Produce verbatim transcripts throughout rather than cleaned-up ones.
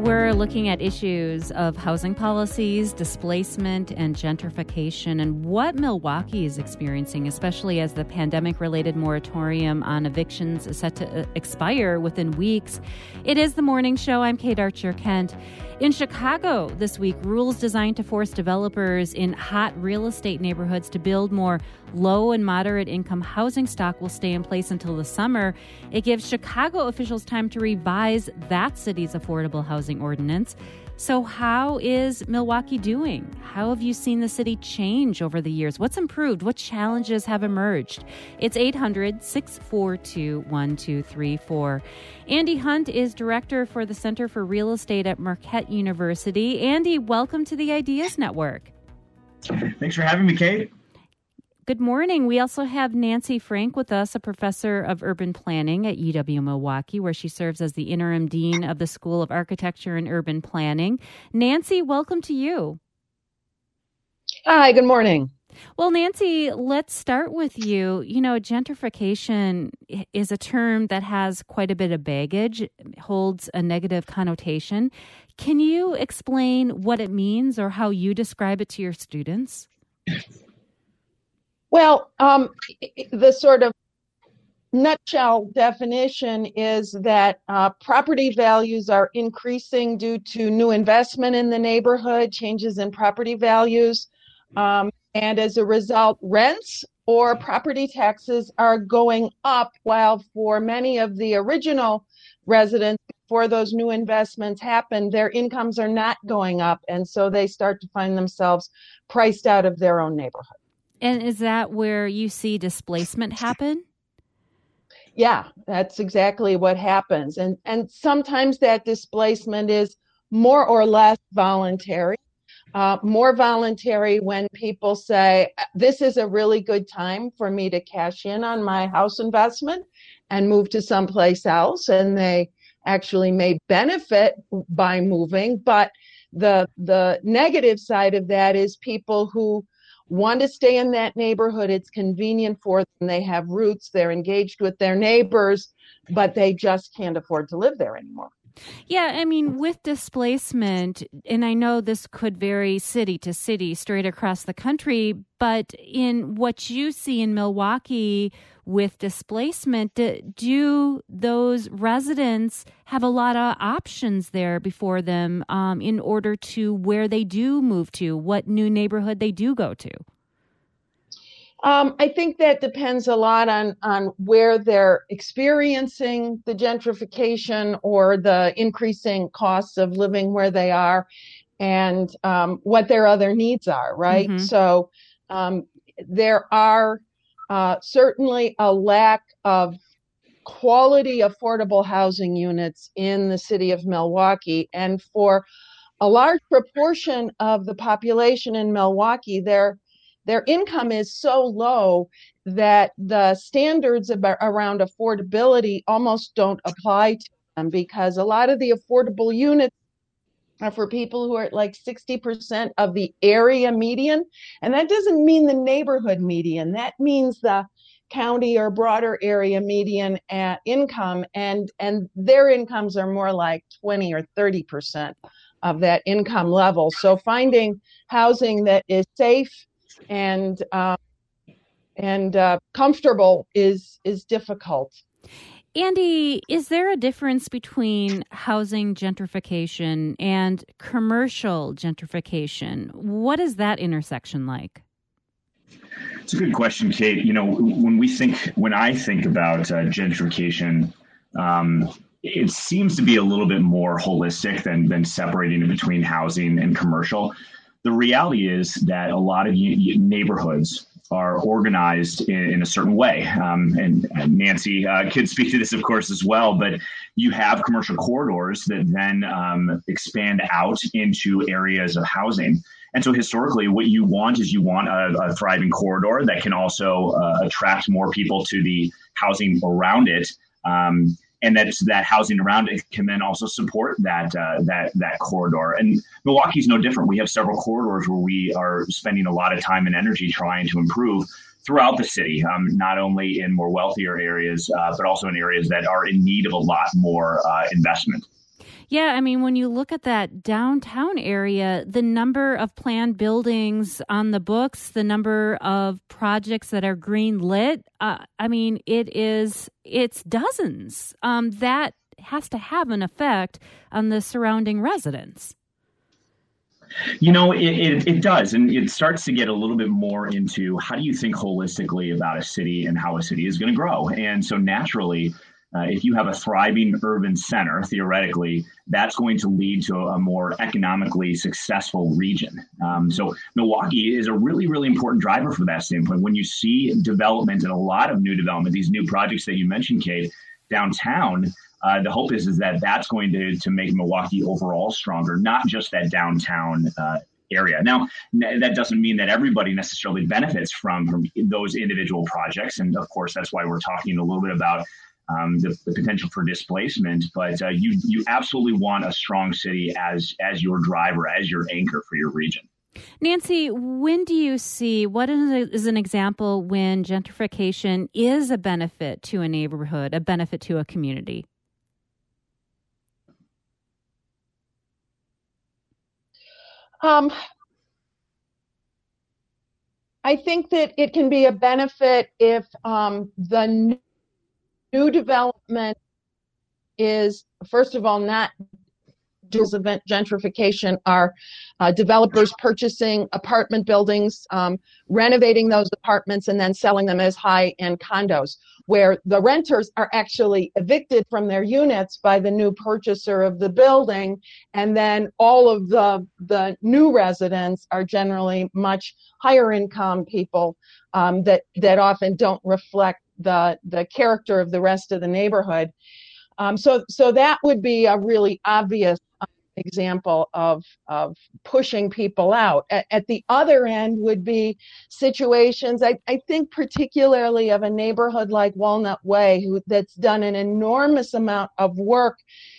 we're looking at issues of housing policies, displacement, and gentrification, and what Milwaukee is experiencing, especially as the pandemic-related moratorium on evictions is set to expire within weeks. It is The Morning Show. I'm Kate Archer-Kent. In Chicago this week, rules designed to force developers in hot real estate neighborhoods to build more low and moderate income housing stock will stay in place until the summer. It gives Chicago officials time to revise that city's affordable housing ordinance. So how is Milwaukee doing? How have you seen the city change over the years? What's improved? What challenges have emerged? It's eight hundred, six four two, one two three four. Andy Hunt is director for the Center for Real Estate at Marquette University. Andy, welcome to the Ideas Network. Thanks for having me, Kate. Good morning. We also have Nancy Frank with us, a professor of urban planning at U W-Milwaukee, where she serves as the interim dean of the School of Architecture and Urban Planning. Nancy, welcome to you. Hi, good morning. Well, Nancy, let's start with you. You know, gentrification is a term that has quite a bit of baggage, holds a negative connotation. Can you explain what it means or how you describe it to your students? Well, um, the sort of nutshell definition is that uh, property values are increasing due to new investment in the neighborhood, changes in property values, um, and as a result, rents or property taxes are going up, while for many of the original residents, before those new investments happen, their incomes are not going up, and so they start to find themselves priced out of their own neighborhood. And is that where you see displacement happen? Yeah, that's exactly what happens. And and sometimes that displacement is more or less voluntary. Uh, more voluntary when people say, this is a really good time for me to cash in on my house investment and move to someplace else. And they actually may benefit by moving. But the the negative side of that is people who want to stay in that neighborhood. It's convenient for them. They have roots. They're engaged with their neighbors, but they just can't afford to live there anymore. Yeah, I mean, with displacement, and I know this could vary city to city straight across the country, but in what you see in Milwaukee with displacement, do those residents have a lot of options there before them um, in order to where they do move to, what new neighborhood they do go to? Um, I think that depends a lot on, on where they're experiencing the gentrification or the increasing costs of living where they are, and um, what their other needs are, right? Mm-hmm. So um, there are uh, certainly a lack of quality affordable housing units in the city of Milwaukee. And for a large proportion of the population in Milwaukee, they're Their income is so low that the standards about, around affordability almost don't apply to them, because a lot of the affordable units are for people who are at like sixty percent of the area median. And that doesn't mean the neighborhood median. That means the county or broader area median at income. And, and their incomes are more like twenty or thirty percent of that income level. So finding housing that is safe and uh, and uh, comfortable is is difficult. Andy, is there a difference between housing gentrification and commercial gentrification? What is that intersection like? It's a good question, Kate. You know, when we think, when I think about uh, gentrification, um, it seems to be a little bit more holistic than than separating it between housing and commercial. The reality is that a lot of neighborhoods are organized in, in a certain way. Um, and, and Nancy uh, could speak to this, of course, as well. But you have commercial corridors that then um, expand out into areas of housing. And so historically, what you want is you want a, a thriving corridor that can also uh, attract more people to the housing around it. Um, And that that housing around it can then also support that uh, that that corridor. And Milwaukee's no different. We have several corridors where we are spending a lot of time and energy trying to improve throughout the city, um, not only in more wealthier areas, uh, but also in areas that are in need of a lot more uh, investment. Yeah, I mean, when you look at that downtown area, the number of planned buildings on the books, the number of projects that are green lit, uh, I mean, it is, it's dozens. Um, that has to have an effect on the surrounding residents. You know, it, it, it does. And it starts to get a little bit more into how do you think holistically about a city and how a city is going to grow. And so naturally, uh, if you have a thriving urban center, theoretically, that's going to lead to a, a more economically successful region. Um, so Milwaukee is a really, really important driver from that standpoint. When you see development and a lot of new development, these new projects that you mentioned, Kate, downtown, Uh, the hope is is that that's going to to make Milwaukee overall stronger, not just that downtown uh, area. Now, n- that doesn't mean that everybody necessarily benefits from, from those individual projects. And of course, that's why we're talking a little bit about um, the, the potential for displacement. But uh, you you absolutely want a strong city as as your driver, as your anchor for your region. Nancy, when do you see, what is, a, is an example when gentrification is a benefit to a neighborhood, a benefit to a community? Um, I think that it can be a benefit if um, the new, new development is, first of all, not event gentrification are uh, developers purchasing apartment buildings, um, renovating those apartments, and then selling them as high-end condos, where the renters are actually evicted from their units by the new purchaser of the building, and then all of the the new residents are generally much higher income people um, that that often don't reflect the the character of the rest of the neighborhood. Um, so so that would be a really obvious example of of pushing people out. At, at the other end would be situations, I, I think particularly of a neighborhood like Walnut Way, who, that's done an enormous amount of work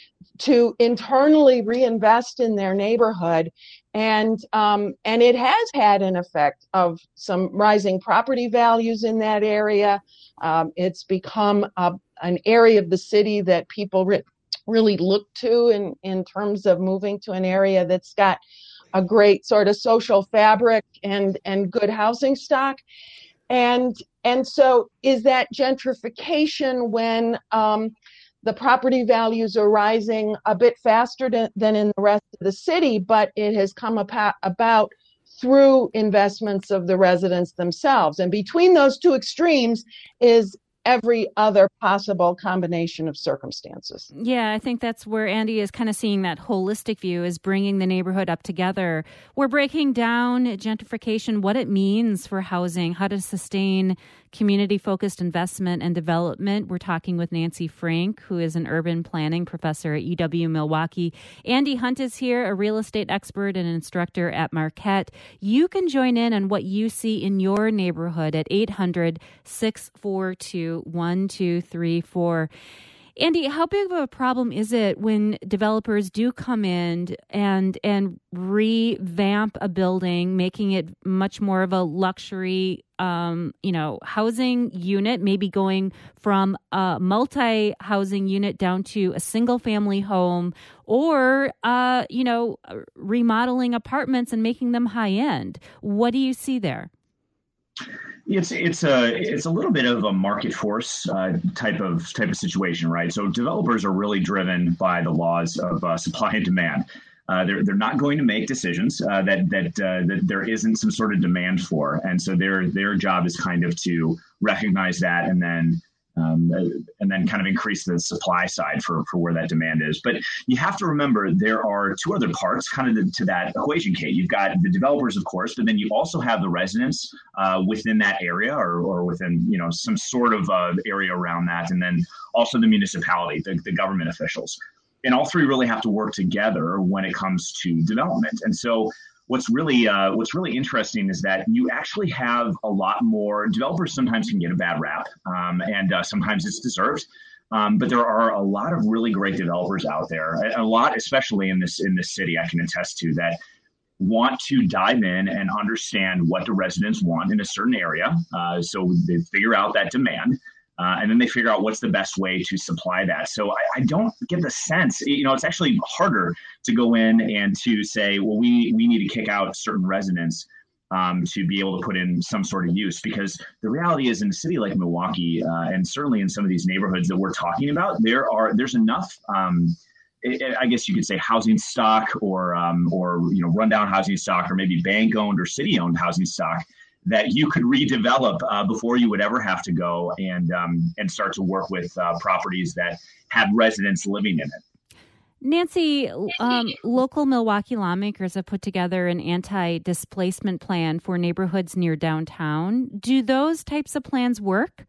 to internally reinvest in their neighborhood. And um, and it has had an effect of some rising property values in that area. Um, it's become a, an area of the city that people re- really look to in, in terms of moving to an area that's got a great sort of social fabric and, and good housing stock. And and so is that gentrification when um, the property values are rising a bit faster to, than in the rest of the city, but it has come apa- about through investments of the residents themselves. And between those two extremes is every other possible combination of circumstances. Yeah, I think that's where Andy is kind of seeing that holistic view, is bringing the neighborhood up together. We're breaking down gentrification, what it means for housing, how to sustain community-focused investment and development. We're talking with Nancy Frank, who is an urban planning professor at U W-Milwaukee. Andy Hunt is here, a real estate expert and instructor at Marquette. You can join in on what you see in your neighborhood at eight hundred, six four two, one two three four. Andy, how big of a problem is it when developers do come in and and revamp a building, making it much more of a luxury, um, you know, housing unit, maybe going from a multi-housing unit down to a single-family home, or uh, you know, remodeling apartments and making them high-end? What do you see there? It's it's a it's a little bit of a market force uh, type of type of situation, right? So developers are really driven by the laws of uh, supply and demand. Uh, they're they're not going to make decisions uh, that that uh, that there isn't some sort of demand for, and so their their job is kind of to recognize that and then um, and then kind of increase the supply side for for where that demand is. But you have to remember there are two other parts kind of to that equation, Kate. You've got the developers, of course, but then you also have the residents uh, within that area or or within, you know, some sort of uh, area around that, and then also the municipality, the, the government officials. And all three really have to work together when it comes to development. And so what's really uh, what's really interesting is that you actually have a lot more developers. Sometimes can get a bad rap, um, and uh, sometimes it's deserved. Um, but there are a lot of really great developers out there, a, a lot, especially in this in this city, I can attest to, that want to dive in and understand what the residents want in a certain area. Uh, so they figure out that demand. Uh, and then they figure out what's the best way to supply that. So I, I don't get the sense, you know, it's actually harder to go in and to say, well, we, we need to kick out certain residents um, to be able to put in some sort of use. Because the reality is, in a city like Milwaukee, uh, and certainly in some of these neighborhoods that we're talking about, there are there's enough, um, I guess you could say, housing stock or um, or you know rundown housing stock, or maybe bank owned or city owned housing stock that you could redevelop uh, before you would ever have to go and um, and start to work with uh, properties that have residents living in it. Nancy, um, local Milwaukee lawmakers have put together an anti-displacement plan for neighborhoods near downtown. Do those types of plans work?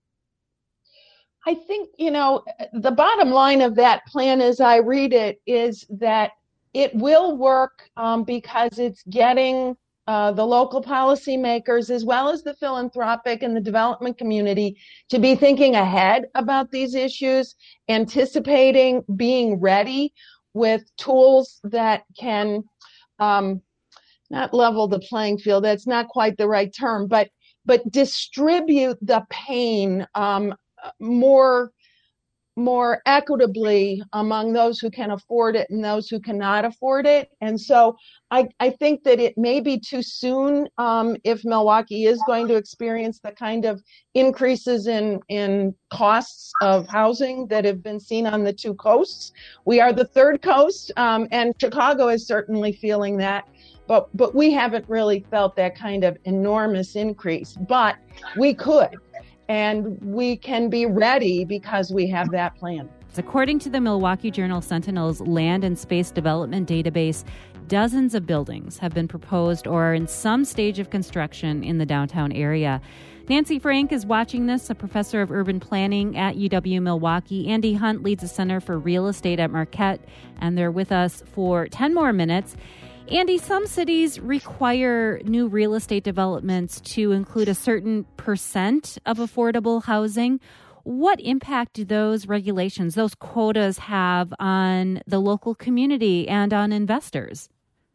I think, you know, the bottom line of that plan, as I read it, is that it will work um, because it's getting Uh, the local policymakers, as well as the philanthropic and the development community, to be thinking ahead about these issues, anticipating, being ready with tools that can um, not level the playing field. That's not quite the right term, but but distribute the pain um, more more equitably among those who can afford it and those who cannot afford it. And so I, I think that it may be too soon um, if Milwaukee is going to experience the kind of increases in, in costs of housing that have been seen on the two coasts. We are the third coast, um, and Chicago is certainly feeling that. But, but we haven't really felt that kind of enormous increase. But we could. And we can be ready because we have that plan. According to the Milwaukee Journal-Sentinel's Land and Space Development Database, dozens of buildings have been proposed or are in some stage of construction in the downtown area. Nancy Frank is watching this, a professor of urban planning at U W-Milwaukee. Andy Hunt leads the Center for Real Estate at Marquette, and they're with us for ten more minutes. Andy, some cities require new real estate developments to include a certain percent of affordable housing. What impact do those regulations, those quotas, have on the local community and on investors?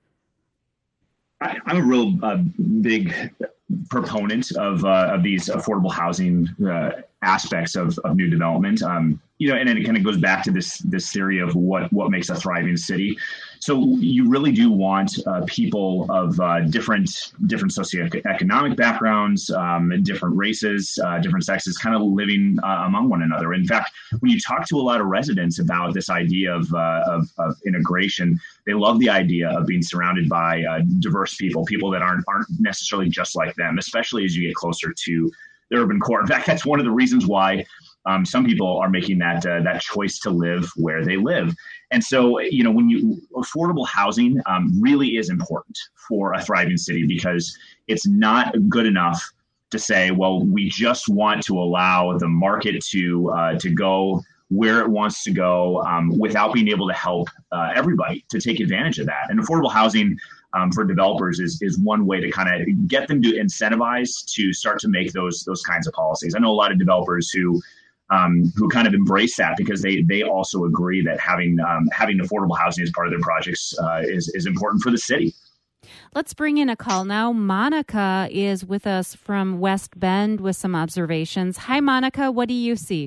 I, I'm a real uh, big proponent of uh, of these affordable housing uh, aspects of, of new development. Um, you know, and then it kind of goes back to this this theory of what what makes a thriving city. So you really do want uh, people of uh, different different socioeconomic backgrounds, um, different races, uh, different sexes, kind of living uh, among one another. In fact, when you talk to a lot of residents about this idea of, uh, of, of integration, they love the idea of being surrounded by uh, diverse people, people that aren't aren't necessarily just like them, especially as you get closer to the urban core. In fact, that's one of the reasons why Um, some people are making that uh, that choice to live where they live. And so, you know, when you affordable housing um, really is important for a thriving city, because it's not good enough to say, well, we just want to allow the market to uh, to go where it wants to go um, without being able to help uh, everybody to take advantage of that. And affordable housing um, for developers is is one way to kind of get them to incentivize to start to make those those kinds of policies. I know a lot of developers who Um, who kind of embrace that because they they also agree that having um, having affordable housing as part of their projects uh, is is important for the city. Let's bring in a call now. Monica is with us from West Bend with some observations. Hi, Monica. What do you see?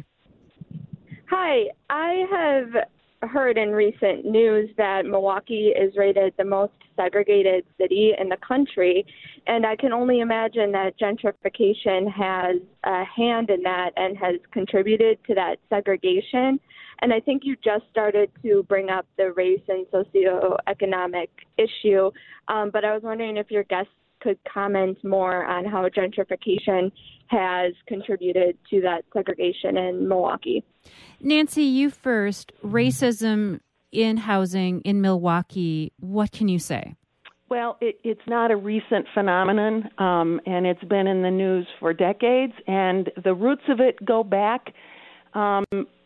Hi. I have heard in recent news that Milwaukee is rated the most segregated city in the country, and I can only imagine that gentrification has a hand in that and has contributed to that segregation. And I think you just started to bring up the race and socioeconomic issue, um, but I was wondering if your guests could comment more on how gentrification has contributed to that segregation in Milwaukee. Nancy, you first. Racism in housing in Milwaukee, what can you say? Well, it, it's not a recent phenomenon, um, and it's been in the news for decades, and the roots of it go back um,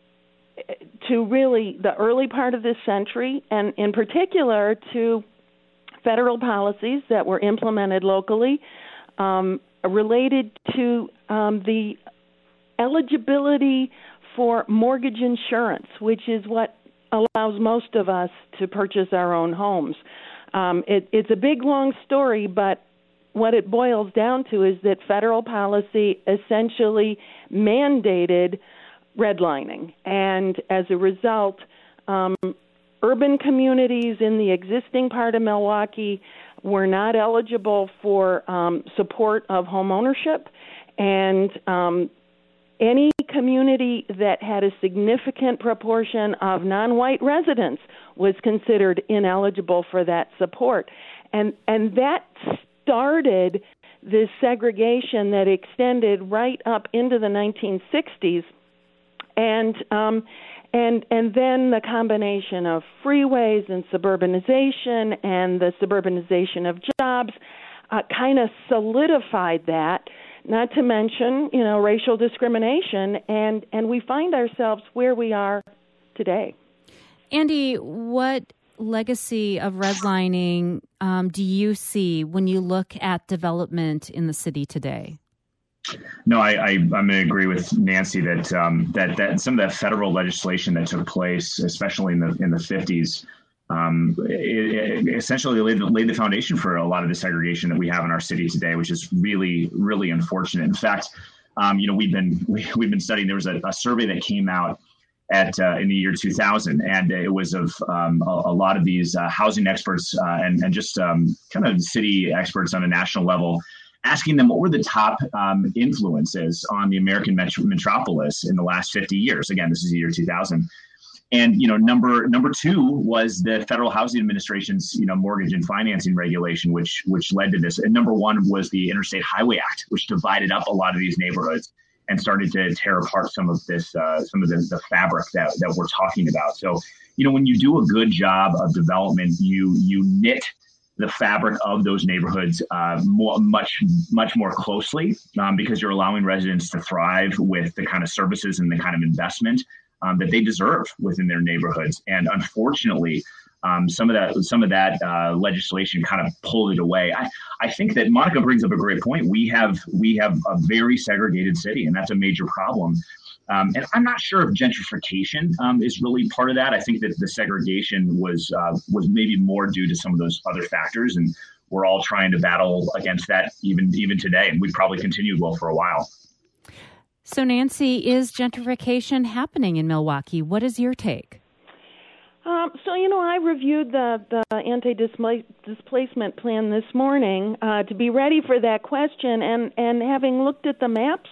to really the early part of this century, and in particular to federal policies that were implemented locally um, related to um, the eligibility for mortgage insurance, which is what allows most of us to purchase our own homes. Um, it, it's a big, long story, but what it boils down to is that federal policy essentially mandated redlining. And as a result, um, urban communities in the existing part of Milwaukee were not eligible for um, support of home ownership. And um, any community that had a significant proportion of non-white residents was considered ineligible for that support. And and that started this segregation that extended right up into the nineteen sixties. And um, and and then the combination of freeways and suburbanization and the suburbanization of jobs uh, kind of solidified that. Not to mention, you know, racial discrimination, and, and we find ourselves where we are today. Andy, what legacy of redlining um, do you see when you look at development in the city today? No, I, I, I'm going to agree with Nancy that um, that that some of that federal legislation that took place, especially in the in the fifties, um, it, it essentially laid the, laid the foundation for a lot of the segregation that we have in our city today, which is really, really unfortunate. In fact, um, you know, we've been we, we've been studying. There was a, a survey that came out at uh, in the year two thousand, and it was of um, a, a lot of these uh, housing experts uh, and and just um, kind of city experts on a national level, asking them what were the top um, influences on the American metro- metropolis in the last fifty years. Again, this is the year two thousand. And, you know, number number two was the Federal Housing Administration's, you know, mortgage and financing regulation, which which led to this. And number one was the Interstate Highway Act, which divided up a lot of these neighborhoods and started to tear apart some of this, uh, some of the, the fabric that, that we're talking about. So, you know, when you do a good job of development, you you knit the fabric of those neighborhoods uh, more, much, much more closely um, because you're allowing residents to thrive with the kind of services and the kind of investment um, that they deserve within their neighborhoods. And unfortunately, um, some of that, some of that uh, legislation kind of pulled it away. I, I think that Monica brings up a great point. We have, we have a very segregated city, and that's a major problem. Um, and I'm not sure if gentrification um, is really part of that. I think that the segregation was uh, was maybe more due to some of those other factors, and we're all trying to battle against that even even today, and we probably continued well for a while. So, Nancy, is gentrification happening in Milwaukee? What is your take? Um, so, you know, I reviewed the, the anti-displacement plan this morning uh, to be ready for that question, and, and having looked at the maps,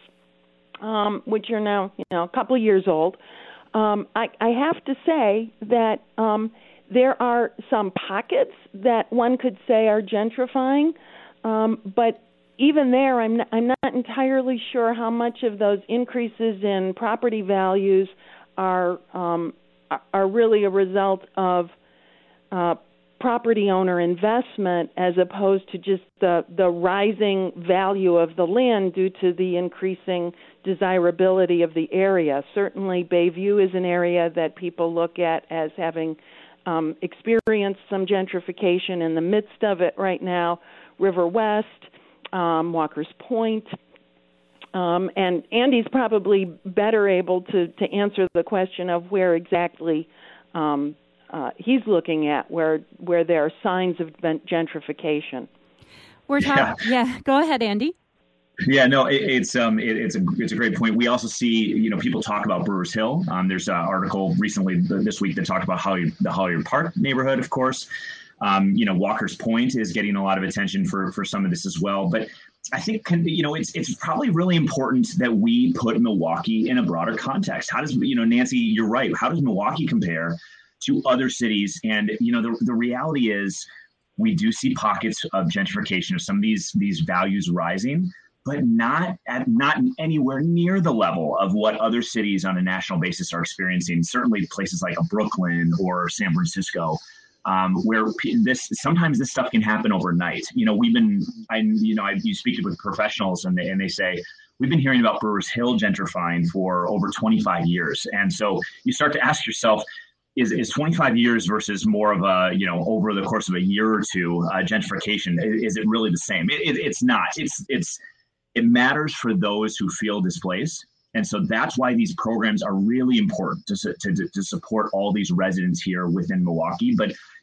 Um, which are now, you know, a couple of years old, um, I, I have to say that um, there are some pockets that one could say are gentrifying, um, but even there, I'm not, I'm not entirely sure how much of those increases in property values are um, are really a result of uh, property owner investment as opposed to just the, the rising value of the land due to the increasing desirability of the area. Certainly, Bayview is an area that people look at as having um, experienced some gentrification in the midst of it right now. River West, um, Walker's Point, um, and Andy's probably better able to, to answer the question of where exactly um, Uh, he's looking at where where there are signs of gentrification. We're talking. Yeah. yeah, go ahead, Andy. Yeah, no, it, it's um, it, it's a it's a great point. We also see, you know, people talk about Brewers Hill. Um, there's an article recently this week that talked about Holly, the Hollywood Park neighborhood, of course. Um, you know, Walker's Point is getting a lot of attention for for some of this as well. But I think, you know, it's it's probably really important that we put Milwaukee in a broader context. How does, you know, Nancy, you're right. How does Milwaukee compare to other cities? And, you know, the the reality is we do see pockets of gentrification of some of these these values rising, but not at not anywhere near the level of what other cities on a national basis are experiencing. Certainly places like Brooklyn or San Francisco, um, where this sometimes this stuff can happen overnight. You know, we've been, I you know, I, you speak with professionals and they, and they say, we've been hearing about Brewers Hill gentrifying for over twenty-five years. And so you start to ask yourself, Is, is twenty-five years versus more of a, you know, over the course of a year or two, uh, gentrification, is it really the same? It, it, it's not. It's it's it matters for those who feel displaced. And so that's why these programs are really important to, to, to support all these residents here within Milwaukee. But,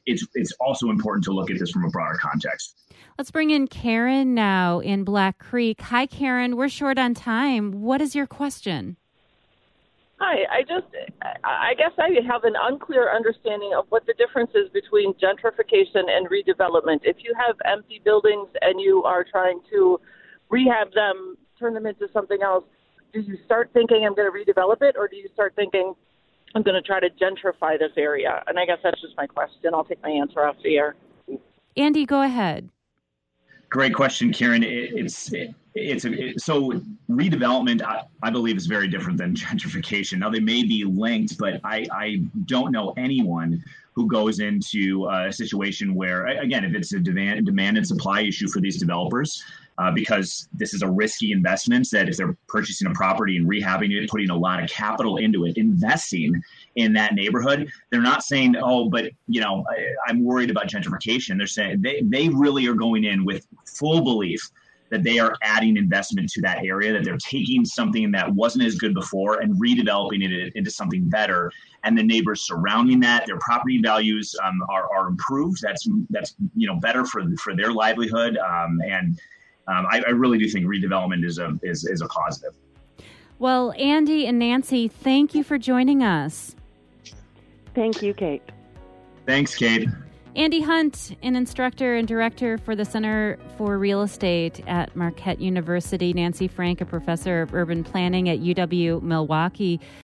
it's it's also important to look at this from a broader context. Let's bring in Karen now in Black Creek. Hi, Karen. We're short on time. What is your question? Hi, I just, I guess I have an unclear understanding of what the difference is between gentrification and redevelopment. If you have empty buildings and you are trying to rehab them, turn them into something else, do you start thinking I'm going to redevelop it, or do you start thinking I'm going to try to gentrify this area? And I guess that's just my question. I'll take my answer off the air. Andy, go ahead. Great question, Karen. It, it's it, it's a, it, so redevelopment, I, I believe, is very different than gentrification. Now, they may be linked, but I, I don't know anyone who goes into a situation where, again, if it's a demand, demand and supply issue for these developers, uh, because this is a risky investment, that if they're purchasing a property and rehabbing it, putting a lot of capital into it, investing in that neighborhood, they're not saying, oh, but, you know, I, I'm worried about gentrification. They're saying they, they really are going in with full belief that they are adding investment to that area, that they're taking something that wasn't as good before and redeveloping it into something better. And the neighbors surrounding that, their property values um, are, are improved. That's, that's you know, better for for their livelihood. Um, and um, I, I really do think redevelopment is a is, is a positive. Well, Andy and Nancy, thank you for joining us. Thank you, Kate. Thanks, Kate. Andy Hunt, an instructor and director for the Center for Real Estate at Marquette University. Nancy Frank, a professor of urban planning at U W Milwaukee.